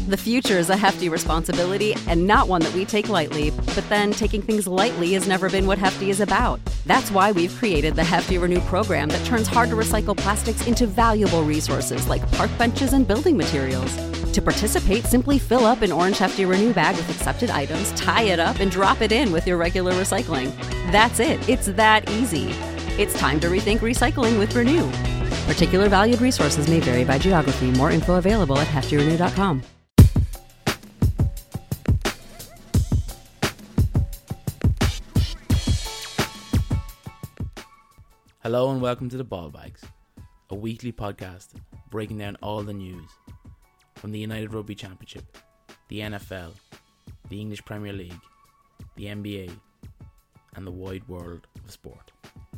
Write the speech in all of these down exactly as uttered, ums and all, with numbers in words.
The future is a hefty responsibility and not one that we take lightly, but then taking things lightly has never been what Hefty is about. That's why we've created the Hefty Renew program that turns hard-to-recycle plastics into valuable resources like park benches and building materials. To participate, simply fill up an orange Hefty Renew bag with accepted items, tie it up, and drop it in with your regular recycling. That's it. It's that easy. It's time to rethink recycling with Renew. Particular valued resources may vary by geography. More info available at hefty renew dot com. Hello and welcome to the Ball Bags, a weekly podcast breaking down all the news from the United Rugby Championship, the N F L, the English Premier League, the N B A, and the wide world of sport.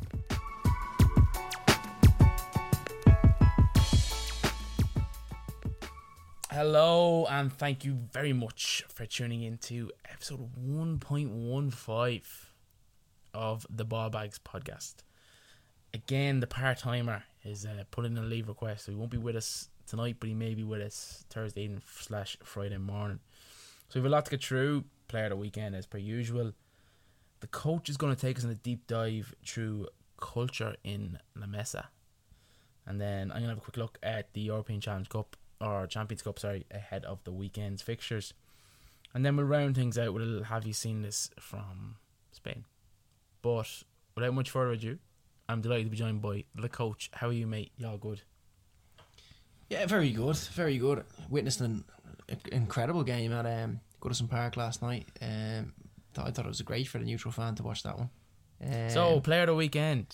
Hello and thank you very much for tuning in to episode one point one five of the Ball Bags podcast. Again, the part-timer is uh, putting in a leave request, so he won't be with us tonight, but he may be with us Thursday evening slash Friday morning. So we have a lot to get through. Player of the weekend as per usual. The coach is going to take us on a deep dive through culture in La Mesa. And then I'm going to have a quick look at the European Challenge Cup, or Champions Cup, sorry, ahead of the weekend's fixtures. And then we'll round things out with a little have you seen this from Spain. But without much further ado, I'm delighted to be joined by the coach. How are you, mate? You all good? Yeah, very good, very good. Witnessed an incredible game at um, Goodison Park last night. Um, thought, I thought it was great for the neutral fan to watch that one. Um, so, player of the weekend.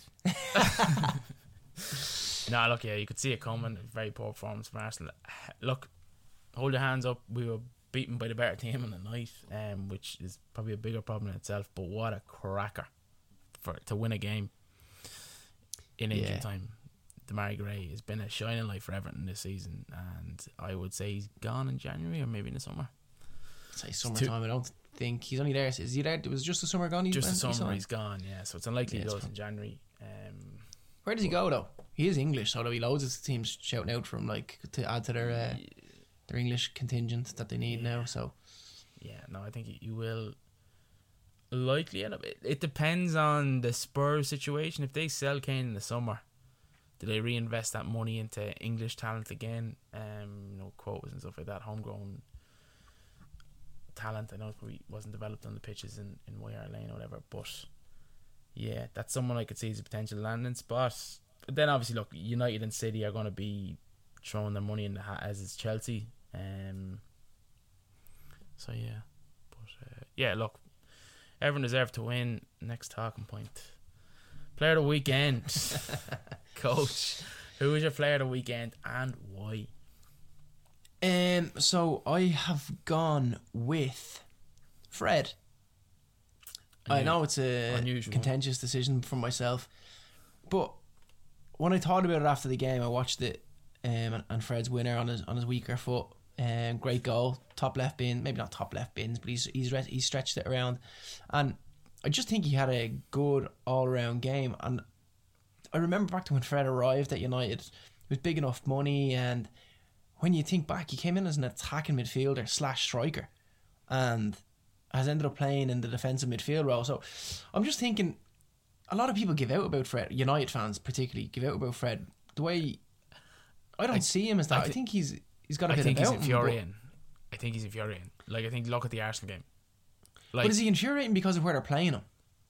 No, look, yeah, you could see it coming. Very poor performance from Arsenal. Look, hold your hands up. We were beaten by the better team in the night, um, which is probably a bigger problem in itself. But what a cracker for to win a game in injury yeah. time. Demarai Gray has been a shining light for Everton this season, and I would say he's gone in January or maybe in the summer. I'd say summertime. I don't think he's only there. Is he there? It was just the summer gone. He's just been, the summer he's, he's gone. Yeah, so it's unlikely yeah, he goes fine. in January. Um, Where does he go though? He is English, so there'll be loads of teams shouting out for him, like to add to their uh, their English contingent that they need yeah. now. So yeah, no, I think you will likely end up. It, it depends on the Spurs situation. If they sell Kane in the summer, do they reinvest that money into English talent again? Um, you know, quotas and stuff like that, homegrown talent. I know it probably wasn't developed on the pitches in in Y R Lane or whatever, but yeah, that's someone I could see as a potential landing spot. But then obviously, look, United and City are going to be throwing their money in the hat, as is Chelsea. Um. So yeah, but uh, yeah, look, everyone deserved to win. Next talking point. Player of the weekend. Coach, who is your player of the weekend and why? Um, so I have gone with Fred. I know it's a unusual. contentious decision for myself, but when I thought about it after the game, I watched it, um, and, and Fred's winner on his on his weaker foot, um, great goal, top left bin, maybe not top left bins, but he's he's re- he's stretched it around, and I just think he had a good all round game. And I remember back to when Fred arrived at United, it was big enough money, and when you think back, he came in as an attacking midfielder slash striker, and has ended up playing in the defensive midfield role. So I'm just thinking, a lot of people give out about Fred, United fans particularly give out about Fred. The way I don't I, see him as that. I, th- I think he's he's got a I bit think about he's infuriating. him, I think he's infuriating. Like, I think look at the Arsenal game. Like, but is he infuriating because of where they're playing him?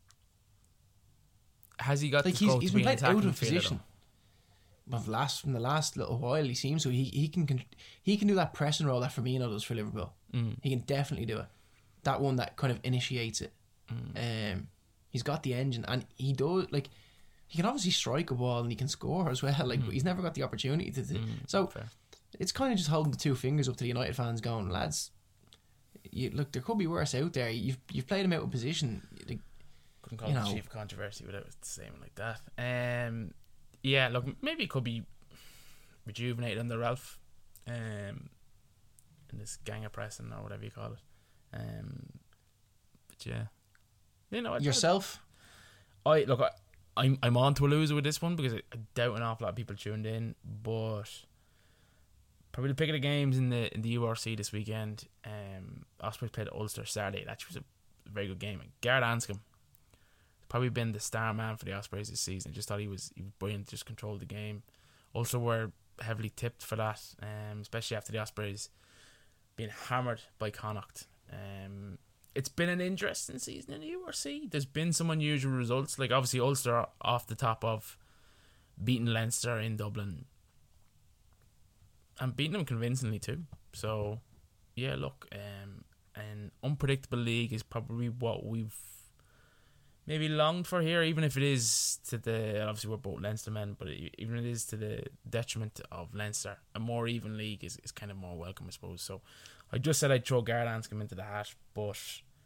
Has he got like to he's, go he's to been be an playing out attacking of position? But last from the last little while, he seems so he he can he can do that pressing role that Firmino does for Liverpool. Mm. He can definitely do it. That one that kind of initiates it. Mm. Um, he's got the engine, and he does like he can obviously strike a ball and he can score as well. Like, mm. but he's never got the opportunity to. to mm, so fair. It's kind of just holding the two fingers up to the United fans, going, lads, you look, there could be worse out there. You've you've played him out of position. Like, couldn't call you it know. a chief controversy without saying it like that. Um, yeah, look, maybe it could be rejuvenated under Ralph, um, in this gang of pressing or whatever you call it. Um, but yeah, you know, I, yourself. I look, I, I'm I'm on to a loser with this one because I, I doubt an awful lot of people tuned in, but probably the pick of the games in the in the U R C this weekend. Um, Ospreys played Ulster Saturday. That was a very good game. And Garrett Anscombe probably been the star man for the Ospreys this season. Just thought he was he was brilliant. Just controlled the game. Ulster were heavily tipped for that, um, especially after the Ospreys being hammered by Connacht. Um, it's been an interesting season in the U R C. There's been some unusual results. Like obviously Ulster off the top of beating Leinster in Dublin. And beating them convincingly too. So, yeah, look, um, an unpredictable league is probably what we've maybe longed for here, even if it is to the, obviously we're both Leinster men, but even if it is to the detriment of Leinster, a more even league is, is kind of more welcome, I suppose. So, I just said I'd throw Garrett Anscombe into the hat, but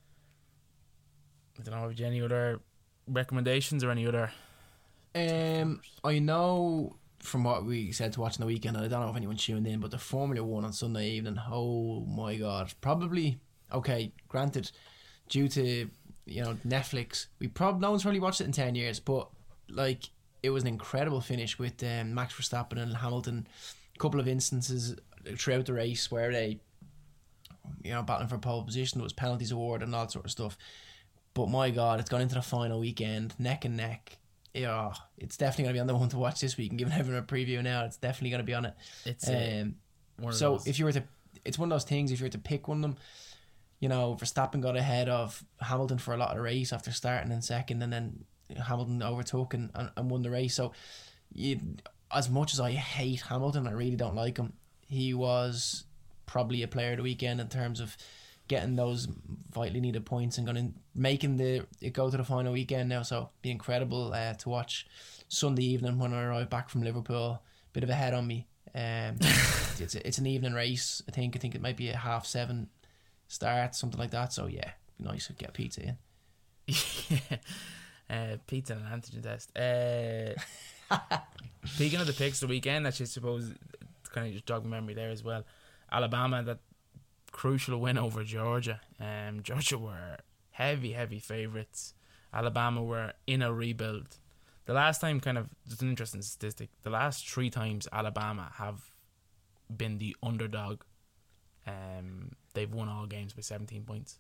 I don't know, have you any other recommendations or any other... Um, I know... From what we said to watch on the weekend, and I don't know if anyone tuned in, but the Formula One on Sunday evening, oh my god, probably, okay, granted, due to, you know, Netflix, we probably, no one's really watched it in ten years, but, like, it was an incredible finish with um, Max Verstappen and Hamilton. A couple of instances throughout the race where they, you know, battling for pole position, there was penalties award and all that sort of stuff, but my god, it's gone into the final weekend, neck and neck. Yeah, it's definitely going to be on the one to watch this week. And giving everyone a preview now, it's definitely going to be on it. It's um, uh, so if you were to, it's one of those things. If you were to pick one of them, you know, Verstappen got ahead of Hamilton for a lot of the race after starting in second, and then Hamilton overtook and, and, and won the race. So, you, as much as I hate Hamilton, I really don't like him. He was probably a player of the weekend in terms of getting those vitally needed points and going making the it go to the final weekend now. So be incredible uh, to watch Sunday evening when I arrive back from Liverpool. Bit of a head on me. Um, it's it's an evening race. I think I think it might be a half seven start, something like that. So yeah, be nice to get pizza in. yeah, uh, pizza and an antigen test. Uh, speaking of the picks of the weekend, actually, I suppose kind of just jog my memory there as well. Alabama, that crucial win over Georgia. Um, Georgia were heavy, heavy favourites. Alabama were in a rebuild. The last time, kind of, just an interesting statistic, the last three times Alabama have been the underdog, um, they've won all games by seventeen points.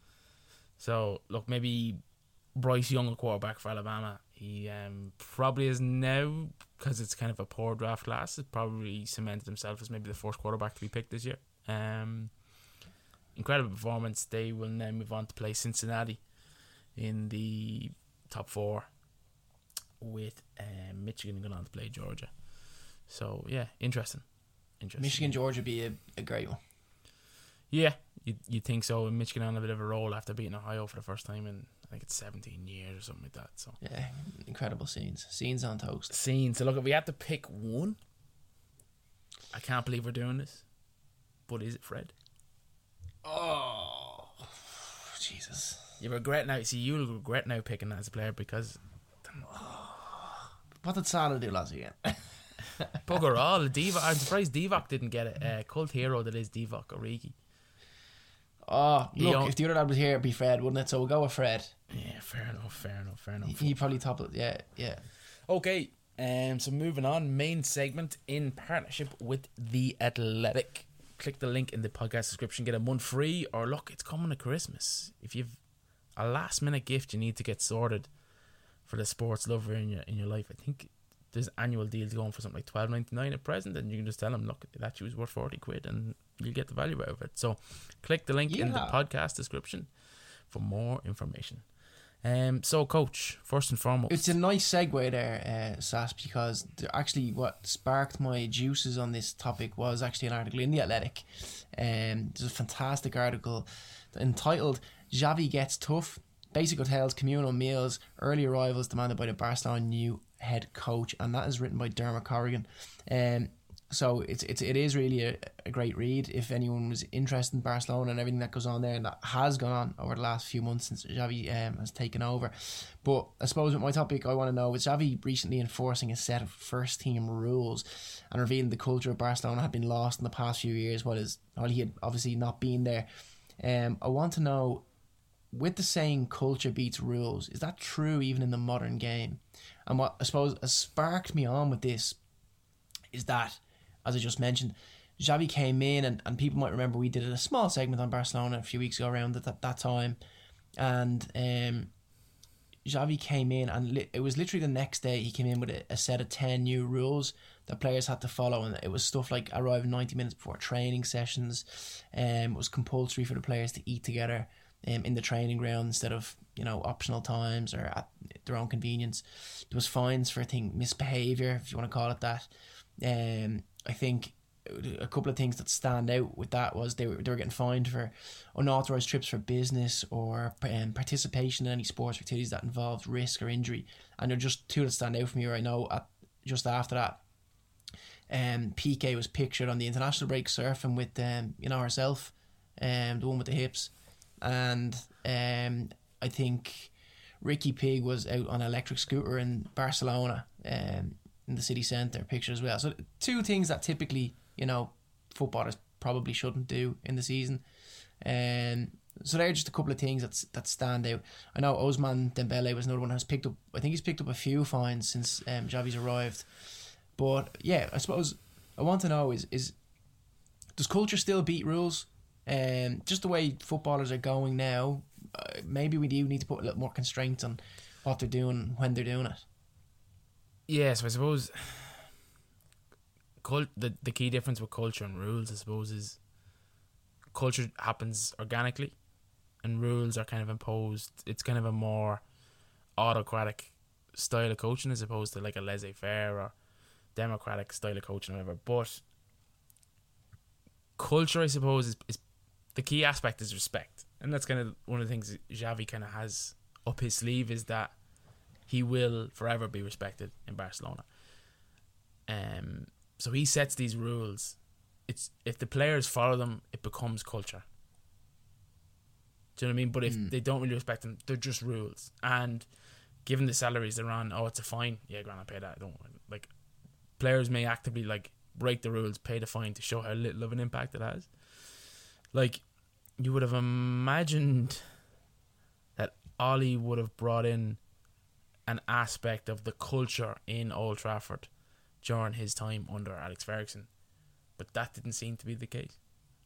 So, look, maybe Bryce Young, a quarterback for Alabama, he um, probably is now, because it's kind of a poor draft class, has probably cemented himself as maybe the first quarterback to be picked this year. Um, incredible performance. They will now move on to play Cincinnati in the top four, with um, Michigan going on to play Georgia. So yeah, interesting. Interesting. Michigan Georgia be a, a great one. Yeah, you you think so? And Michigan on a bit of a roll after beating Ohio for the first time in I think it's seventeen years or something like that. So yeah, incredible scenes, scenes on toast. Scenes. So look, if we had to pick one, I can't believe we're doing this, but is it Fred? Oh, Jesus! You regret now. See, you'll regret now picking that as a player because. What did Salah do last weekend? Bugger all. Divock, I'm surprised Divock didn't get it. Uh, cult hero that is Divock Origi. Oh, He look, own- if the other lad was here, it'd be Fred, wouldn't it? So we'll go with Fred. Yeah, fair enough, fair enough, fair enough. He probably toppled. Yeah, yeah. Okay, um, so moving on, main segment in partnership with The Athletic. Click the link in the podcast description, get a month free, or look, it's coming to Christmas. If you've a last minute gift you need to get sorted for the sports lover in your in your life, I think there's annual deals going for something like twelve ninety nine at present, and you can just tell them, look, it actually was worth forty quid, and you'll get the value out of it. So click the link Yeah. in the podcast description for more information. Um, so coach, first and foremost, It's a nice segue there, uh, Sass, because th- actually what sparked my juices on this topic was actually an article in The Athletic. Um, there's a fantastic article entitled Xavi Gets Tough, Basic Hotels, Communal Meals, Early Arrivals Demanded by the Barcelona New Head Coach, and that is written by Dermot Corrigan. Um, so it's, it's, it is really a, a great read if anyone was interested in Barcelona and everything that goes on there, and that has gone on over the last few months since Xavi um, has taken over. But I suppose with my topic, I want to know, with Xavi recently enforcing a set of first team rules and revealing the culture of Barcelona had been lost in the past few years while, his, while he had obviously not been there. Um, I want to know, with the saying culture beats rules, is that true even in the modern game? And what I suppose has sparked me on with this is that, as I just mentioned, Xavi came in, and, and people might remember we did a small segment on Barcelona a few weeks ago around at that, that time, and um, Xavi came in, and li- it was literally the next day he came in with a, a set of ten new rules that players had to follow, and it was stuff like arrive ninety minutes before training sessions. Um, it was compulsory for the players to eat together um, in the training ground instead of, you know, optional times or at their own convenience. There was fines for, I think, misbehaviour, if you want to call it that. Um, I think a couple of things that stand out with that was they were they were getting fined for unauthorized trips for business or um, participation in any sports activities that involved risk or injury. And they're just two that stand out for me right now. At, just after that, um, P K was pictured on the international break surfing with um, you know, herself, um, the one with the hips, and um, I think Ricky Pig was out on an electric scooter in Barcelona, um, in the city centre, picture as well. So two things that typically, you know, footballers probably shouldn't do in the season. Um, so they're just a couple of things that that stand out. I know Ousmane Dembele was another one who's picked up, I think he's picked up a few fines since um, Xavi's arrived. But yeah, I suppose I want to know is, is does culture still beat rules? Um, just the way footballers are going now, uh, maybe we do need to put a little more constraints on what they're doing when they're doing it. Yeah, so I suppose cult, the, the key difference with culture and rules, I suppose, is culture happens organically and rules are kind of imposed. It's kind of a more autocratic style of coaching as opposed to like a laissez-faire or democratic style of coaching or whatever. But culture, I suppose, is, is the key aspect is respect. And that's kind of one of the things Xavi kind of has up his sleeve, is that he will forever be respected in Barcelona. Um, so he sets these rules. It's if the players follow them, it becomes culture. Do you know what I mean? But if mm. they don't really respect them, they're just rules. And given the salaries they're on, oh, it's a fine. Yeah, grand, I pay that. I don't like. Players may actively like break the rules, pay the fine to show how little of an impact it has. Like, you would have imagined that Ollie would have brought in an aspect of the culture in Old Trafford during his time under Alex Ferguson, but that didn't seem to be the case.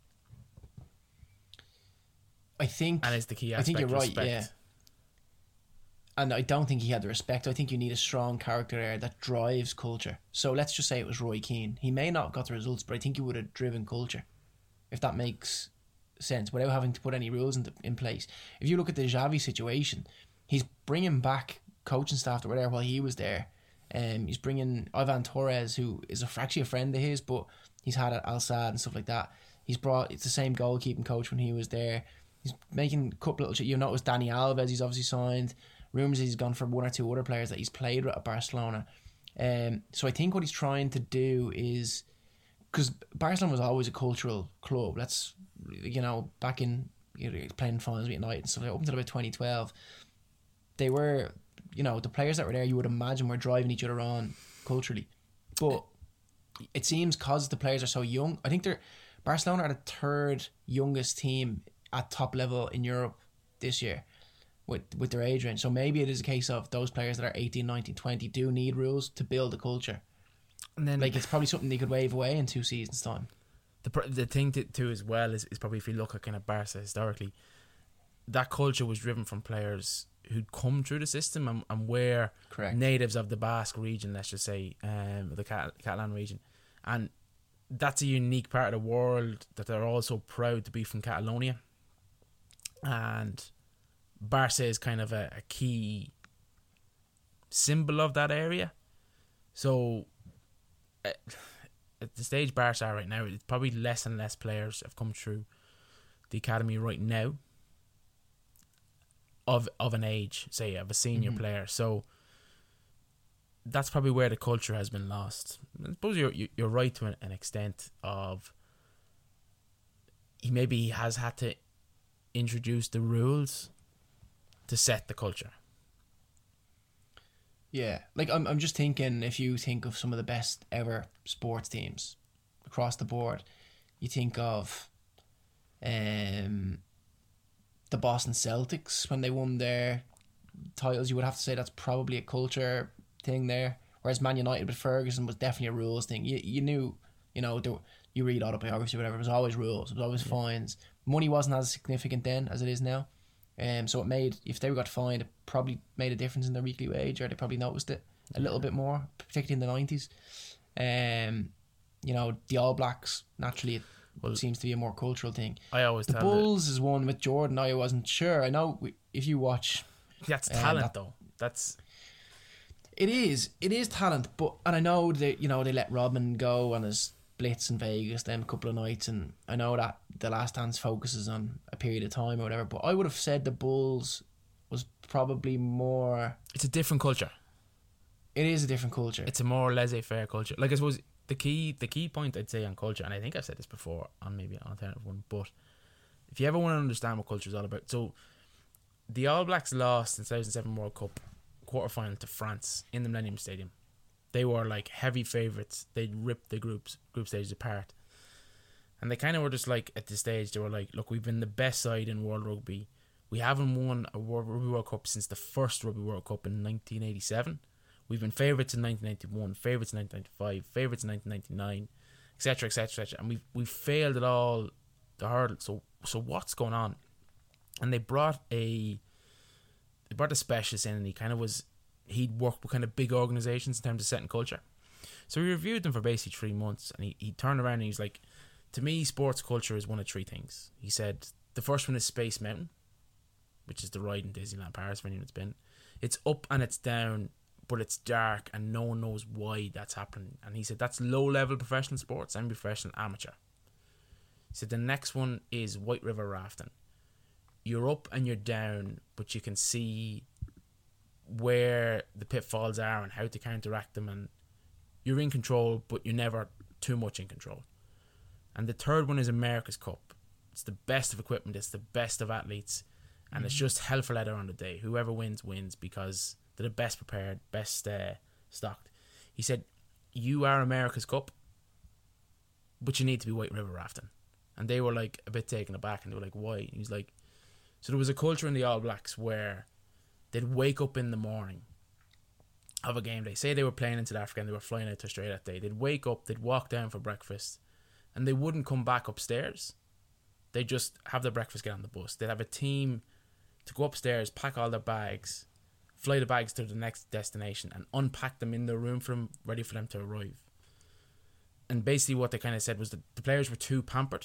I think, and it's the key aspect. I think you're right, respect. yeah. And I don't think he had the respect. I think you need a strong character there that drives culture. So let's just say it was Roy Keane. He may not have got the results, but I think he would have driven culture, if that makes sense, without having to put any rules in, the, in place. If you look at the Xavi situation, he's bringing back coaching staff that were there while he was there. Um, he's bringing Ivan Torres, who is a, actually a friend of his, but he's had at Al Sadd and stuff like that. He's brought, it's the same goalkeeping coach when he was there. He's making a couple little, you know, it was Dani Alves he's obviously signed. Rumours he's gone for one or two other players that he's played with at Barcelona. Um, so I think what he's trying to do is, because Barcelona was always a cultural club. Let's, you know, back in, you know, playing finals with United and stuff, up until about twenty twelve, they were, you know, the players that were there, you would imagine were driving each other on culturally. But it seems because the players are so young, I think they're Barcelona are the third youngest team at top level in Europe this year with with their age range. So maybe it is a case of those players that are eighteen, nineteen, twenty do need rules to build a culture. And then, like, it's probably something they could wave away in two seasons' time. The the thing to, too as well is, is probably if you look at kind of Barca historically, that culture was driven from players who'd come through the system and, and were Correct. natives of the Basque region, let's just say, um, the Cat- Catalan region. And that's a unique part of the world that they're also proud to be from Catalonia. And Barca is kind of a, a key symbol of that area. So uh, at the stage Barca are right now, it's probably less and less players have come through the academy right now of of an age, say, of a senior mm-hmm. player. So that's probably where the culture has been lost. I suppose you're you're right to an, an extent of he maybe has had to introduce the rules to set the culture. Yeah, like I'm I'm just thinking, if you think of some of the best ever sports teams across the board, you think of um the Boston Celtics when they won their titles. You would have to say that's probably a culture thing there. Whereas Man United with Ferguson was definitely a rules thing. You you knew, you know, there you read autobiography or whatever, it was always rules, it was always yeah. fines. Money wasn't as significant then as it is now. Um, so it made, if they got fined, it probably made a difference in their weekly wage, or they probably noticed it a yeah. little bit more, particularly in the nineties. Um, you know, the All Blacks, naturally, it well, seems to be a more cultural thing. I always the tell Bulls that. is one with Jordan. I wasn't sure. I know we, if you watch, that's um, talent that, though. That's it is. It is talent, but and I know that you know they let Rodman go on his blitz in Vegas then a couple of nights, and I know that The Last Dance focuses on a period of time or whatever. But I would have said the Bulls was probably more. It's a different culture. It is a different culture. It's a more laissez-faire culture. Like I suppose the key, the key point I'd say on culture, and I think I've said this before on maybe an alternative one, but if you ever want to understand what culture is all about, so the All Blacks lost in two thousand seven World Cup quarterfinal to France in the Millennium Stadium. They were like heavy favourites. They'd ripped the groups group stages apart, and they kind of were just like at this stage they were like, look, we've been the best side in world rugby. We haven't won a World Rugby World Cup since the first Rugby World Cup in nineteen eighty-seven. We've been favourites in nineteen ninety-one, favourites in nineteen ninety-five, favourites in nineteen ninety-nine, et cetera, et cetera, et cetera. And we've we've failed at all the hurdles. So so what's going on? And they brought a they brought a specialist in, and he kind of was he'd worked with kind of big organisations in terms of setting culture. So we reviewed them for basically three months, and he, he turned around and he was like, to me, sports culture is one of three things. He said the first one is Space Mountain, which is the ride in Disneyland Paris for anyone that's been. It's up and it's down, but it's dark and no one knows why that's happening. And he said that's low level professional sports and professional amateur. He said the next one is White River rafting. You're up and you're down, but you can see where the pitfalls are and how to counteract them, and you're in control, but you're never too much in control. And the third one is America's Cup. It's the best of equipment, it's the best of athletes, and mm-hmm. it's just hell for leather on the day. Whoever wins wins because they're the best prepared, best uh, stocked. He said, you are America's Cup, but you need to be White River rafting. And they were like a bit taken aback, and they were like, why? And he's like, so there was a culture in the All Blacks where they'd wake up in the morning of a game day. Say they were playing in South Africa and they were flying out to Australia that day. They'd wake up, they'd walk down for breakfast, and they wouldn't come back upstairs. They'd just have their breakfast, get on the bus. They'd have a team to go upstairs, pack all their bags, fly the bags to the next destination, and unpack them in their room for them, ready for them to arrive. And basically what they kind of said was that the players were too pampered,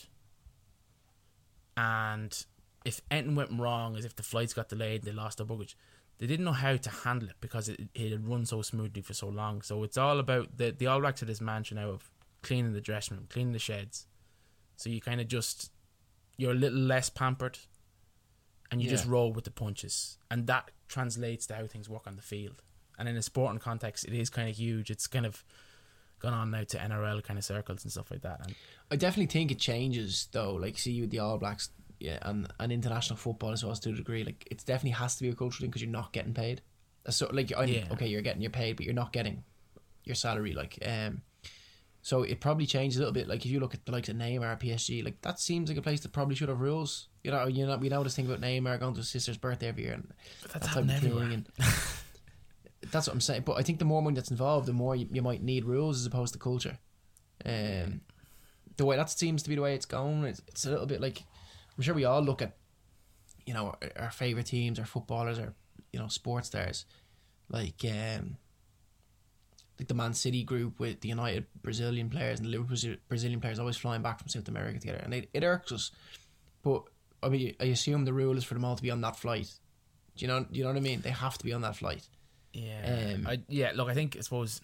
and if anything went wrong, as if the flights got delayed, they lost their luggage, they didn't know how to handle it because it, it had run so smoothly for so long. So it's all about the the All Blacks are this mantra now of cleaning the dressing room, cleaning the sheds. So you kind of just you're a little less pampered, and you yeah. just roll with the punches, and that translates to how things work on the field. And in a sporting context, it is kind of huge. It's kind of gone on now to N R L kind of circles and stuff like that. And I definitely think it changes though. Like see with the All Blacks. Yeah, and, and international football as well to a degree, like it definitely has to be a cultural thing because you're not getting paid. So like, I, yeah. okay, you're getting your paid, but you're not getting your salary. Like, um, so it probably changes a little bit. Like if you look at the likes of Neymar, P S G, like that seems like a place that probably should have rules. You know, you know, we know this thing about Neymar going to his sister's birthday every year, and but that's that type of thing. And that's what I'm saying. But I think the more money that's involved, the more you, you might need rules as opposed to culture. Um, the way that seems to be the way it's going. It's, it's a little bit like. I'm sure we all look at, you know, our, our favourite teams, our footballers, our, you know, sports stars, like um, like the Man City group with the United Brazilian players and the Liverpool Brazilian players always flying back from South America together, and it, it irks us. But I mean, I assume the rule is for them all to be on that flight. Do you know? Do you know what I mean? They have to be on that flight. Yeah. Um, I, yeah. Look, I think I suppose.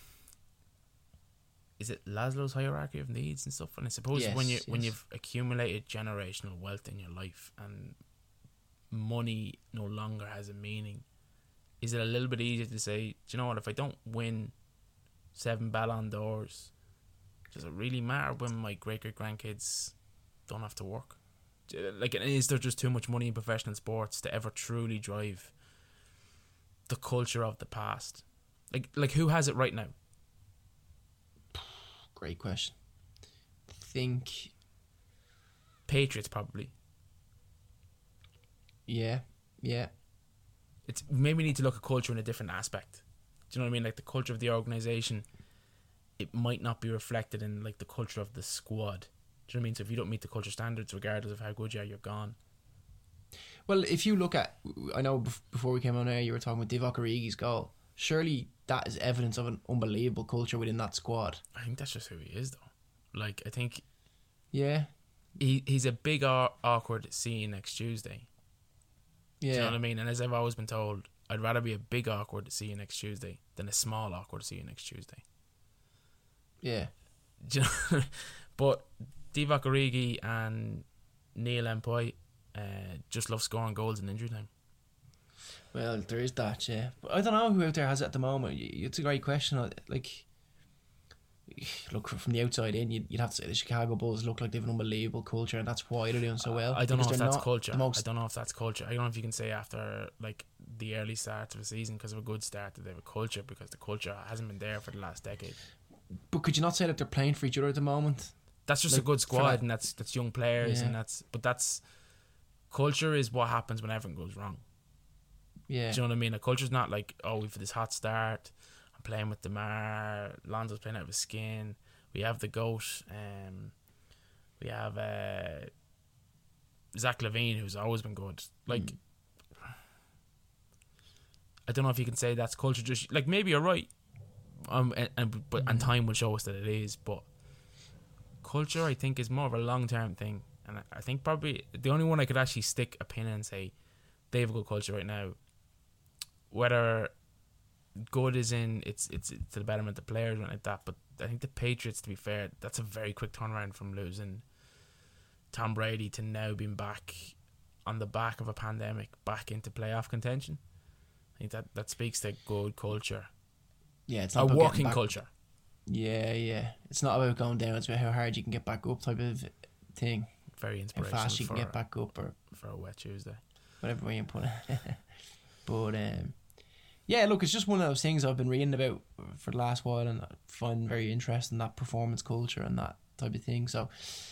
Is it Maslow's hierarchy of needs and stuff? And I suppose yes, when you yes. when you've accumulated generational wealth in your life and money no longer has a meaning, is it a little bit easier to say, do you know what, if I don't win seven Ballon d'Ors, does it really matter when my great great grandkids don't have to work? Like, is there just too much money in professional sports to ever truly drive the culture of the past? Like, like who has it right now? Great question. I think Patriots probably. Yeah, yeah. It's maybe we need to look at culture in a different aspect. Do you know what I mean? Like the culture of the organisation it might not be reflected in like the culture of the squad. Do you know what I mean? So if you don't meet the culture standards, regardless of how good you are, you're gone. Well, if you look at, I know before we came on air, you were talking about Divock Origi's goal. Surely that is evidence of an unbelievable culture within that squad. I think that's just who he is, though. Like, I think Yeah. he he's a big aw- awkward see you next Tuesday. Yeah. Do you know what I mean? And as I've always been told, I'd rather be a big awkward see you next Tuesday than a small awkward see you next Tuesday. Yeah. Do you know? But Divock Origi and Neil Empoi uh, just love scoring goals in injury time. Well, there is that, yeah. But I don't know who out there has it at the moment. It's a great question. Like, look, from the outside in, you'd, you'd have to say the Chicago Bulls look like they have an unbelievable culture, and that's why they're doing so well. I don't know because if they're that's not culture. the most- I don't know if that's culture. I don't know if you can say after like the early start of a season because of a good start that they have a culture, because the culture hasn't been there for the last decade. But could you not say that they're playing for each other at the moment? That's just Like, a good for squad, that- and that's that's young players, Yeah. and that's but that's culture is what happens when everything goes wrong. Yeah. Do you know what I mean? A culture's not like, oh, we've this hot start, I'm playing with DeMar, Lonzo's playing out of his skin, we have the GOAT, um, we have uh, Zach LaVine, who's always been good. Like, Mm. I don't know if you can say that's culture. Just like maybe you're right, um, and, and but and time will show us that it is. But culture, I think, is more of a long term thing, and I, I think probably the only one I could actually stick a pin in and say they have a good culture right now. Whether good is in it's it's to the betterment of the players and like that, but I think the Patriots, to be fair, that's a very quick turnaround from losing Tom Brady to now being back on the back of a pandemic, back into playoff contention. I think that, that speaks to good culture, Yeah, it's a not about getting working back- culture. Yeah, yeah. It's not about going down. It's about how hard you can get back up, type of thing. Very How inspirational fast you for, can get back up, or for a wet Tuesday. whatever way you put it. But um, yeah, look, it's just one of those things I've been reading about for the last while, and I find very interesting, that performance culture and that type of thing. So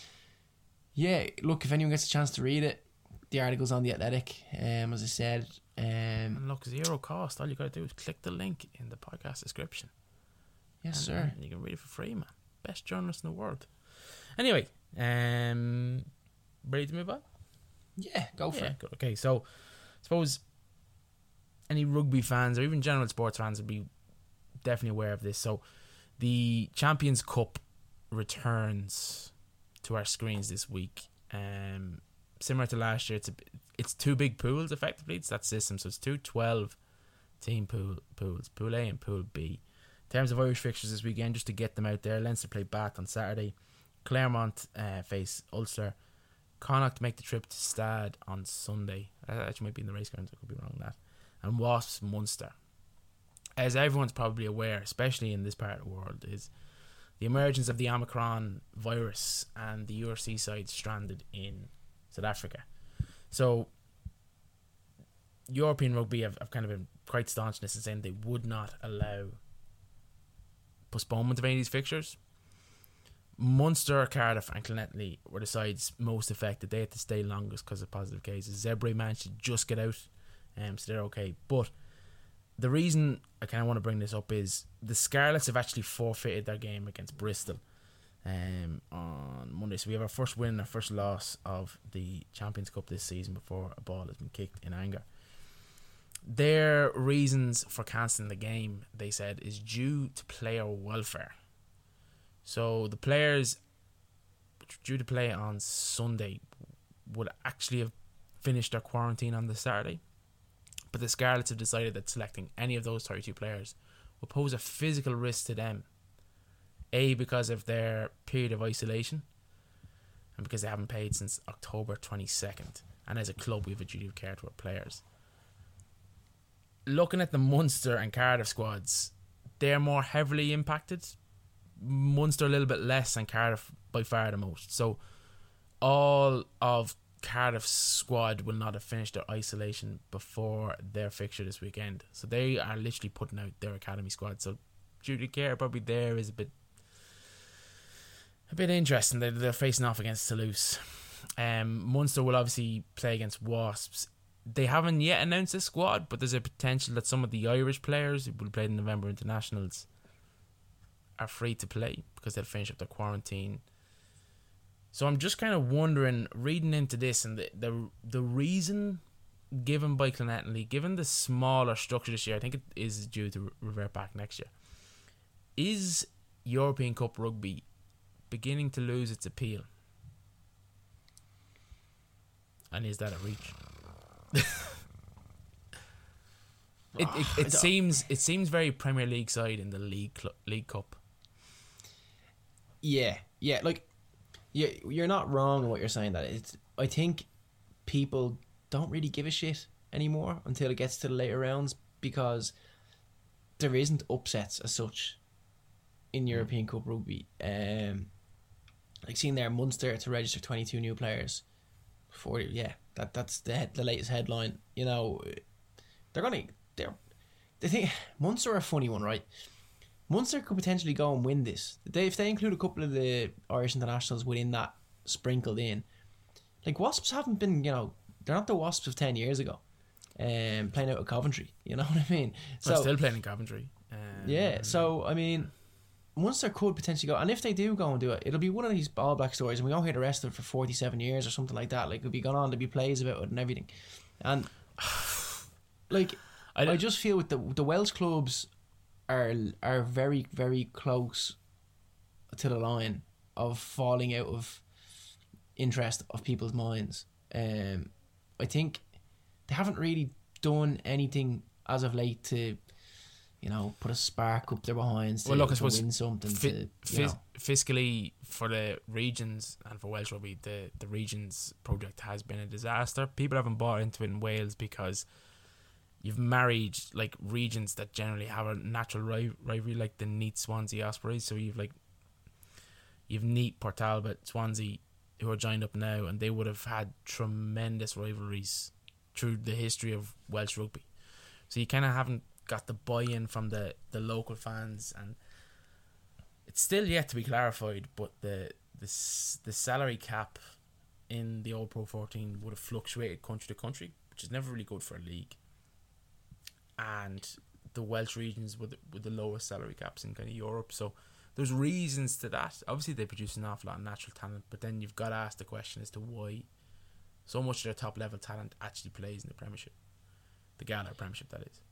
yeah, look, if anyone gets a chance to read it, the article's on The Athletic. Um, as I said, um, And look, zero cost. All you got to do is click the link in the podcast description. yes, and, sir. and you can read it for free, man. Best journalist in the world. Anyway, um, ready to move on? Yeah, go for Yeah, it. good. Okay, so I suppose any rugby fans or even general sports fans would be definitely aware of this. So the Champions Cup returns to our screens this week. Um, similar to last year, it's a, it's two big pools effectively. It's that system, so it's two twelve team pool pools, Pool A and Pool B. In terms of Irish fixtures this weekend, just to get them out there, Leinster play Bath on Saturday, Claremont uh, face Ulster, Connacht make the trip to Stade on Sunday. That actually might be in the race grounds, I could be wrong on that. And Wasps Munster. As everyone's probably aware, especially in this part of the world, is the emergence of the Omicron virus and the U R C side stranded in South Africa. So European rugby have, have kind of been quite staunch in this and saying they would not allow postponement of any of these fixtures. Munster, Cardiff and Clonettley were the sides most affected. They had to stay longest because of positive cases. Zebre managed to just get out, um, so they're okay. But the reason I kind of want to bring this up is the Scarlets have actually forfeited their game against Bristol um, on Monday. So we have our first win and our first loss of the Champions Cup this season before a ball has been kicked in anger. Their reasons for cancelling the game, they said, is due to player welfare. So the players due to play on Sunday would actually have finished their quarantine on the Saturday, but the Scarlets have decided that selecting any of those thirty-two players will pose a physical risk to them. A, because of their period of isolation, and because they haven't played since October twenty-second. And as a club, we have a duty of care to our players. Looking at the Munster and Cardiff squads, they're more heavily impacted. Munster a little bit less, and Cardiff by far the most. So all of Cardiff's squad will not have finished their isolation before their fixture this weekend. So they are literally putting out their academy squad. So duty of care probably there is a bit a bit interesting. They're, they're facing off against Toulouse. Um, Munster will obviously play against Wasps. They haven't yet announced a squad, but there's a potential that some of the Irish players who will play in November internationals are free to play because they'll finish up their quarantine. So I'm just kind of wondering, reading into this, and the the, the reason given by Clonettenly, given the smaller structure this year, I think it is due to revert back next year. Is European Cup rugby beginning to lose its appeal? And is that a reach? it it, it seems it seems very Premier League side in the league cl- League Cup. Yeah, yeah, like you you're not wrong in what you're saying. That it's I think people don't really give a shit anymore until it gets to the later rounds, because there isn't upsets as such in European Cup rugby. Um, like seeing there Munster to register twenty-two new players. forty, yeah, that that's the head, the latest headline. You know, they're gonna they're the thing. Munster are a funny one, right? Munster could potentially go and win this. They, if they include a couple of the Irish internationals within that sprinkled in, like Wasps haven't been, you know, they're not the Wasps of ten years ago, um, playing out of Coventry. You know what I mean? So They're still playing in Coventry. Um, yeah, so I mean, Munster could potentially go, and if they do go and do it, it'll be one of these All Black stories, and we won't hear the rest of it for forty-seven years or something like that. Like, it'll be gone on to be plays about it and everything, and like I, I just feel with the the Welsh clubs are are very very close to the line of falling out of interest of people's minds. Um, I think they haven't really done anything as of late to, you know, put a spark up their behinds to, well, look, I to suppose win something. fi- to, fis- fiscally, for the regions and for Welsh rugby, the, the regions project has been a disaster. People haven't bought into it in Wales because you've married like regions that generally have a natural ri- rivalry, like the Neat Swansea Ospreys. So you've like you've Neat, Port Talbot, Swansea, who are joined up now, and they would have had tremendous rivalries through the history of Welsh rugby. So you kind of haven't got the buy-in from the, the local fans, and it's still yet to be clarified, but the the the salary cap in the old Pro fourteen would have fluctuated country to country, which is never really good for a league. And the Welsh regions with with the lowest salary caps in kind of Europe, so there's reasons to that. Obviously, they produce an awful lot of natural talent, but then you've got to ask the question as to why so much of their top level talent actually plays in the Premiership, the Gala Premiership, that is.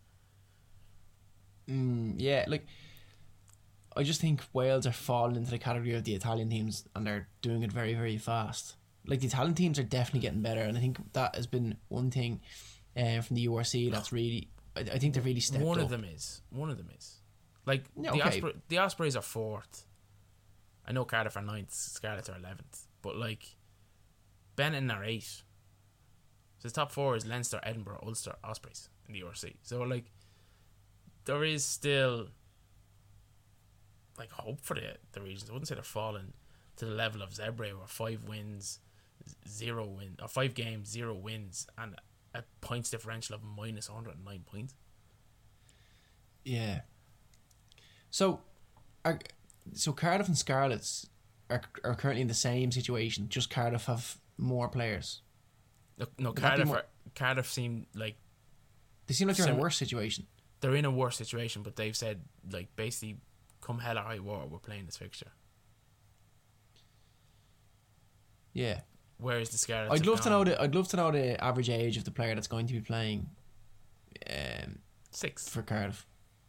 Mm, yeah, like I just think Wales are falling into the category of the Italian teams, and they're doing it very, very fast. Like, the Italian teams are definitely getting better, and I think that has been one thing uh, from the U R C that's really, I, I think they've really stepped One up. of them is. One of them is. Like, Yeah, the, okay. Osprey, the Ospreys are fourth. I know Cardiff are ninth, Scarlets are eleventh, but like, Benetton are eighth. So the top four is Leinster, Edinburgh, Ulster, Ospreys in the U R C. So like, there is still like hope for the the regions. I wouldn't say they're falling to the level of Zebre, where five wins, zero win, or five games, zero wins, and a points differential of minus one hundred nine points. Yeah. So, are, so Cardiff and Scarlets are are currently in the same situation. Just Cardiff have more players. No, no Would that be Cardiff. more- Are, Cardiff seem like They seem like they're in a Sim- worse situation. they're in a worse situation, but they've said like basically, come hell or high water, we're playing this fixture. Yeah. Whereas the Scarlets, I'd have love to gone know the I'd love to know the average age of the player that's going to be playing um, six. for Cardiff.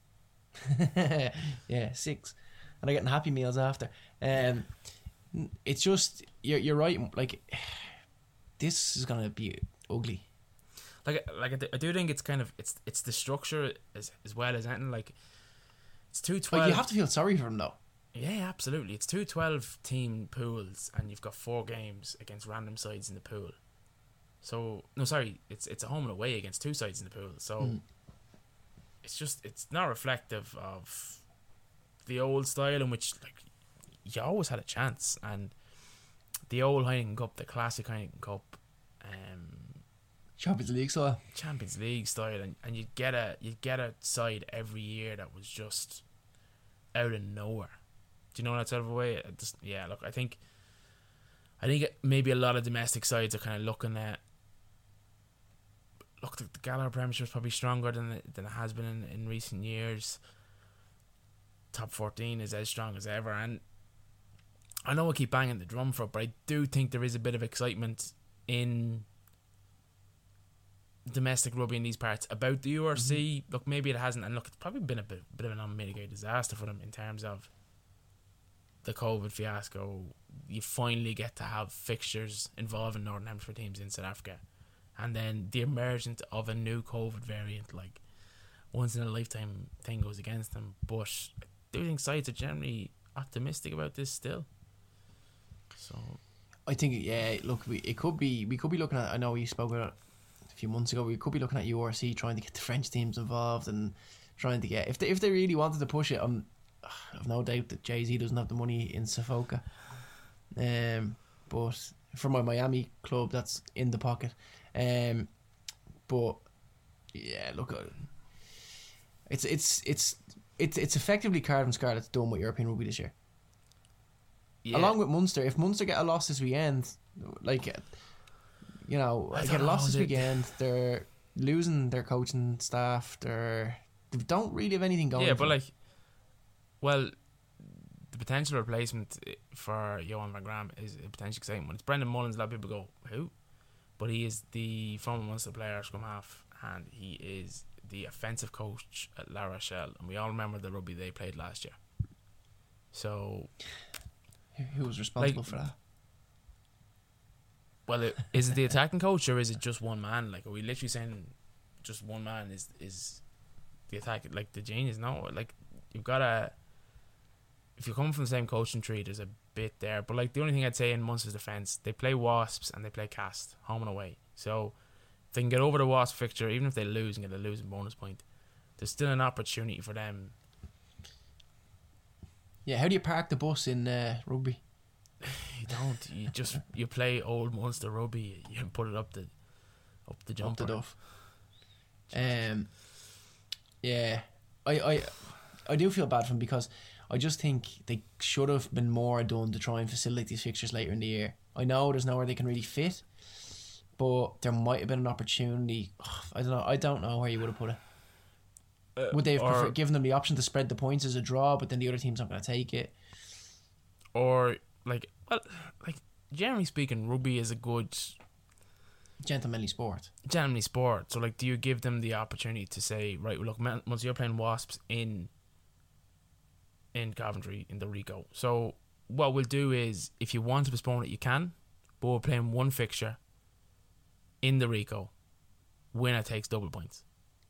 Yeah, six, and they're getting Happy Meals after. Um, it's just you're you're right. Like, this is gonna be ugly. Like, like I do- I do think it's kind of it's it's the structure as as well as anything. Like, it's two twelve. Like, you have to feel sorry for them though. Yeah, absolutely. It's two twelve team pools, and you've got four games against random sides in the pool. So no, sorry, it's it's a home and away against two sides in the pool. So Mm. it's just it's not reflective of the old style in which like you always had a chance, and the old Heineken Cup, the classic Heineken Cup, um, Champions League style. Champions League style, and, and you'd get a you'd get a side every year that was just out of nowhere. Do you know that sort of a way? It just, yeah, look, I think I think it, maybe a lot of domestic sides are kind of looking at look the, the Gallagher Premiership is probably stronger than it, than it has been in, in recent years. top fourteen is as strong as ever. And I know I keep banging the drum for it, but I do think there is a bit of excitement in domestic rugby in these parts about the U R C. Mm-hmm. Look, maybe it hasn't, and look, it's probably been a bit, bit of an unmitigated disaster for them in terms of the COVID fiasco. You finally get to have fixtures involving Northern Hemisphere teams in South Africa, and then the emergence of a new COVID variant, like once in a lifetime thing, goes against them. But I do think sides are generally optimistic about this still. So I think, yeah, look, we it could be we could be looking at. I know we spoke about it a few months ago. We could be looking at U R C trying to get the French teams involved and trying to get, if they if they really wanted to push it. I'm, I've no doubt that Jay-Z doesn't have the money in Sofoka. Um, but for my Miami club, that's in the pocket. Um, but yeah, look, it's it's it's it's it's effectively Cardiff Scarlet's done with European rugby this year. Yeah. Along with Munster, if Munster get a loss this weekend, like, you know, get a loss this weekend, they're losing their coaching staff. They're they don't really have anything going. Yeah, but like, well, the potential replacement for Johan van Graham is a potential exciting one. It's Brendan Mullins. A lot of people go, who? But he is the former Munster player, scrum half, and he is the offensive coach at La Rochelle, and we all remember the rugby they played last year. So, who was responsible like, for that? Well, it, is it the attacking coach or is it just one man? Like, are we literally saying just one man is is the attack, like the genius? No, like you've got to. If you come from the same coaching tree, there's a bit there. But like the only thing I'd say in Munster's defence, they play Wasps and they play Cast home and away. So if they can get over the Wasp fixture, even if they lose and get a losing bonus point, there's still an opportunity for them. Yeah, how do you park the bus in uh, rugby? You don't. You just you play old Munster rugby. You put it up the up the jumper. Up the duff. Um. Yeah, I I I do feel bad for them because I just think they should have been more done to try and facilitate these fixtures later in the year. I know there's nowhere they can really fit, but there might have been an opportunity. I don't know. I don't know where you would have put it. Uh, would they have preferred, given them the option to spread the points as a draw, but then the other team's not going to take it? Or like, well, like generally speaking, rugby is a good gentlemanly sport. Gentlemanly sport. So like, do you give them the opportunity to say, right, well, look, once you're playing Wasps in in Coventry in the Rico. So what we'll do is, if you want to postpone it, you can, but we're playing one fixture in the Rico. Winner takes double points.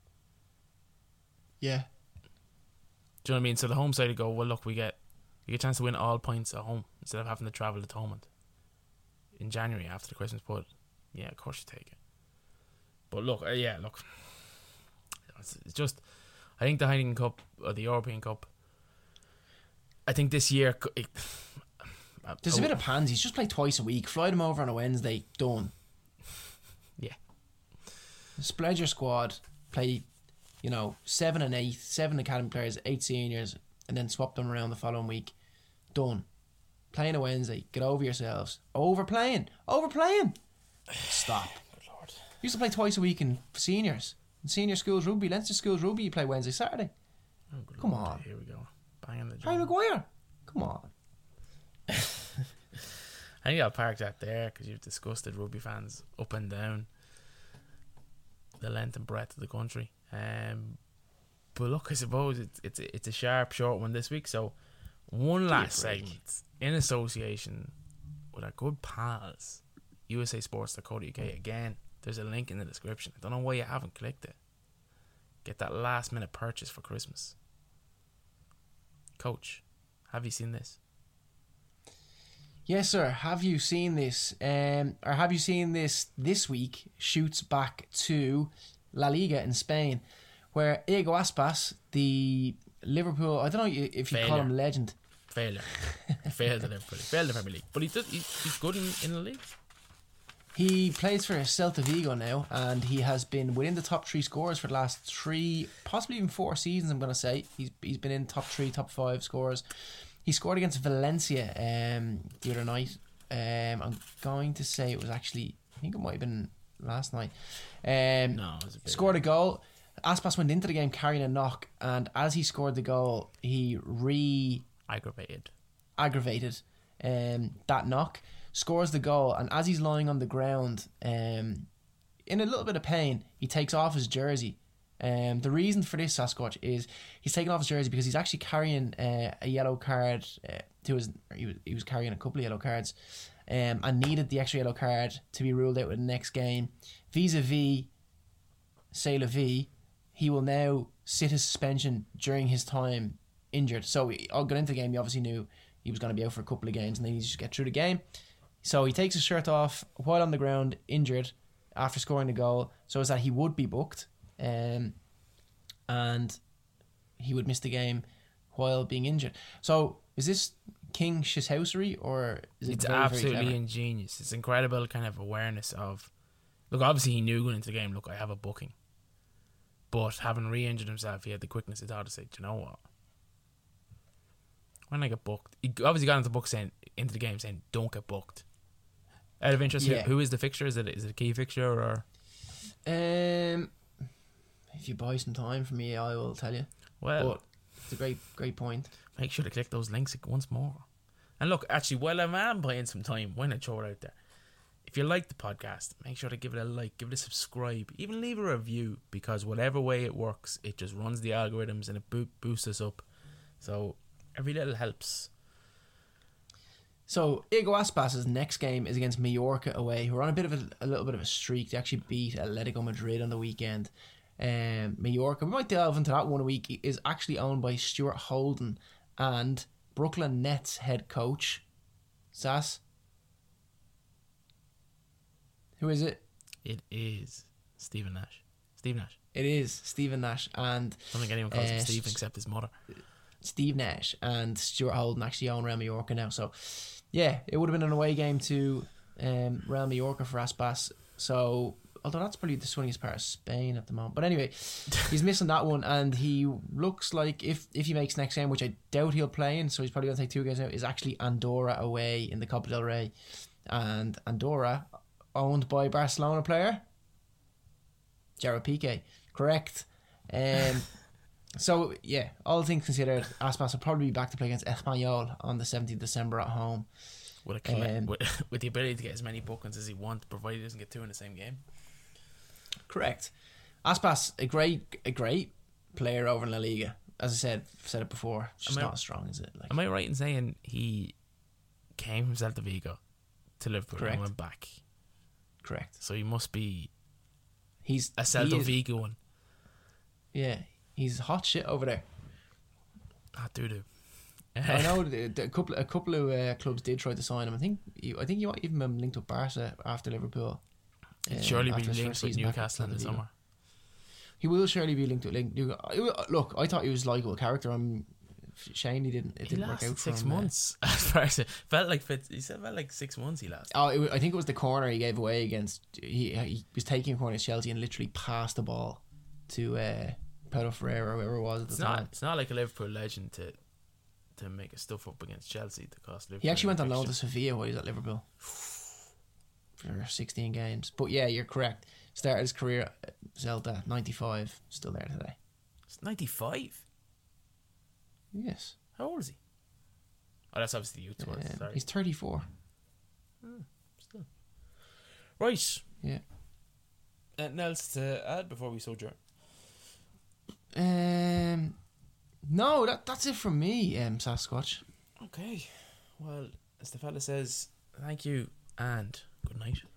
Yeah. Do you know what I mean? So the home side would go, well, look, we get you get a chance to win all points at home instead of having to travel to Thomond in January after the Christmas put. Yeah, of course you take it. But look, uh, yeah, look, it's, it's just, I think the Heineken Cup or the European Cup, I think this year it, uh, there's oh, a bit of pansies. Just play twice a week. Fly them over on a Wednesday. Done. Yeah. Spread your squad. Play, you know, seven and eight, seven academy players, eight seniors, and then swap them around the following week. Done. Playing a Wednesday. Get over yourselves. Overplaying. Overplaying. Stop. Good Lord. Used to play twice a week in seniors. In senior schools rugby, Leinster schools rugby, you play Wednesday, Saturday. Oh, good Come Lord. on. Here we go. Banging the drum. Harry Maguire. Come on. I think I'll park that there because you've disgusted rugby fans up and down the length and breadth of the country. Um, but look, I suppose it's it's it's a sharp, short one this week. So one last segment in association with our good pals, U S A Sports dot co dot U K. Again, there's a link in the description. I don't know why you haven't clicked it. Get that last minute purchase for Christmas. Coach, have you seen this? Yes, sir. Have you seen this? Um, or have you seen this this week? Shoots back to La Liga in Spain, where Iago Aspas, the Liverpool, I don't know if you Failure. call him legend. Failure. He failed at Liverpool. He failed the Premier League. But he does, he, he's good in, in the league. He plays for Celta Vigo now, and he has been within the top three scorers for the last three, possibly even four seasons, I'm going to say. He's He's been in top three, top five scorers. He scored against Valencia um, the other night. Um, I'm going to say it was actually, I think it might have been last night. Um, No, it was a bit scored a goal. Aspas went into the game carrying a knock, and as he scored the goal, he re Aggravated. aggravated um, that knock, scores the goal, and as he's lying on the ground, um, in a little bit of pain, he takes off his jersey. Um, the reason for this, Sasquatch, is he's taking off his jersey because he's actually carrying uh, a yellow card. Uh, to his, he was he was carrying a couple of yellow cards, um, and needed the extra yellow card to be ruled out with the next game. Vis-a-vis C'est la vie, he will now sit his suspension during his time injured. So he, I'll get into the game. He obviously knew he was going to be out for a couple of games, and then he just get through the game. So he takes his shirt off while on the ground, injured, after scoring the goal, so as that he would be booked, um, and he would miss the game while being injured. So is this king shithousery, or is it It's very, absolutely very clever? ingenious. It's incredible kind of awareness of... Look, obviously he knew going into the game, look, I have a booking. But having re-injured himself, he had the quickness of thought to say, do you know what? When I get booked... He obviously got into the book saying, into the game saying, don't get booked. Out of interest, Yeah. who is the fixture? Is it is it a key fixture or... Um, if you buy some time from me, I will tell you. Well, But it's a great, great point. make sure to click those links once more. And look, actually, while I'm am buying some time, why not throw it out there? If you like the podcast, make sure to give it a like, give it a subscribe, even leave a review, because whatever way it works, it just runs the algorithms and it bo- boosts us up. So every little helps. So Iago Aspas' next game is against Mallorca away, who are on a bit of a, a little bit of a streak. They actually beat Atletico Madrid on the weekend. Um, Mallorca, we might delve into that one a week, is actually owned by Stuart Holden and Brooklyn Nets head coach Sass. Who is it? It is Stephen Nash. Steve Nash. It is Stephen Nash and I don't think anyone calls him Uh, Steve s- except his mother. Steve Nash and Stuart Holden actually own Real Mallorca now. So, yeah, it would have been an away game to um, Real Mallorca for Aspas. So, although that's probably the swingiest part of Spain at the moment. But anyway, he's missing that one, and he looks like if, if he makes next game, which I doubt he'll play in, so he's probably going to take two games out, is actually Andorra away in the Copa del Rey. And Andorra, owned by Barcelona player Gerard Piqué. Correct. Um, so, yeah, all things considered, Aspas will probably be back to play against Espanyol on the seventeenth of December at home. With, a colle- Um, with, with the ability to get as many bookings as he wants, provided he doesn't get two in the same game. Correct. Aspas, a great a great player over in La Liga. As I said, I've said it before, it's just Am I- not as strong as it. Like, Am I right in saying he came from Celta Vigo to Liverpool Correct. and went back? correct. So he must be He's a Celta he is- Vigo one. Yeah, he's hot shit over there. Ah, doo doo. I know the, the, a couple a couple of uh, clubs did try to sign him. I think you, I think you might even been linked with Barca after Liverpool. He'll um, surely be after his linked first with season back at Newcastle in the Celta Vigo. summer. He will surely be linked to linked. Look, I thought he was a likeable character. I'm shame he didn't. It He didn't work lasted out for six him. uh, months. As far as it felt like, Fitz, he said felt like six months he lasted. Oh, it, wa- I think it was the corner he gave away against. He he was taking a corner against Chelsea and literally passed the ball to uh, Pedro Ferreira or whoever it was at the It's time. not. It's not like a Liverpool legend to to make a stuff up against Chelsea to cost Liverpool. He actually went on a loan to fixture. Sevilla while he was at Liverpool for sixteen games. But yeah, you're correct. Started his career at Celta, ninety-five, still there today. It's ninety-five. Yes. How old is he? Oh, that's obviously the youth one. Um, Sorry. he's thirty-four. Still. Right. Yeah. Anything else to add before we sojourn? Um, no, that that's it from me, um, Sasquatch. Okay. Well, as the fella says, thank you and good night.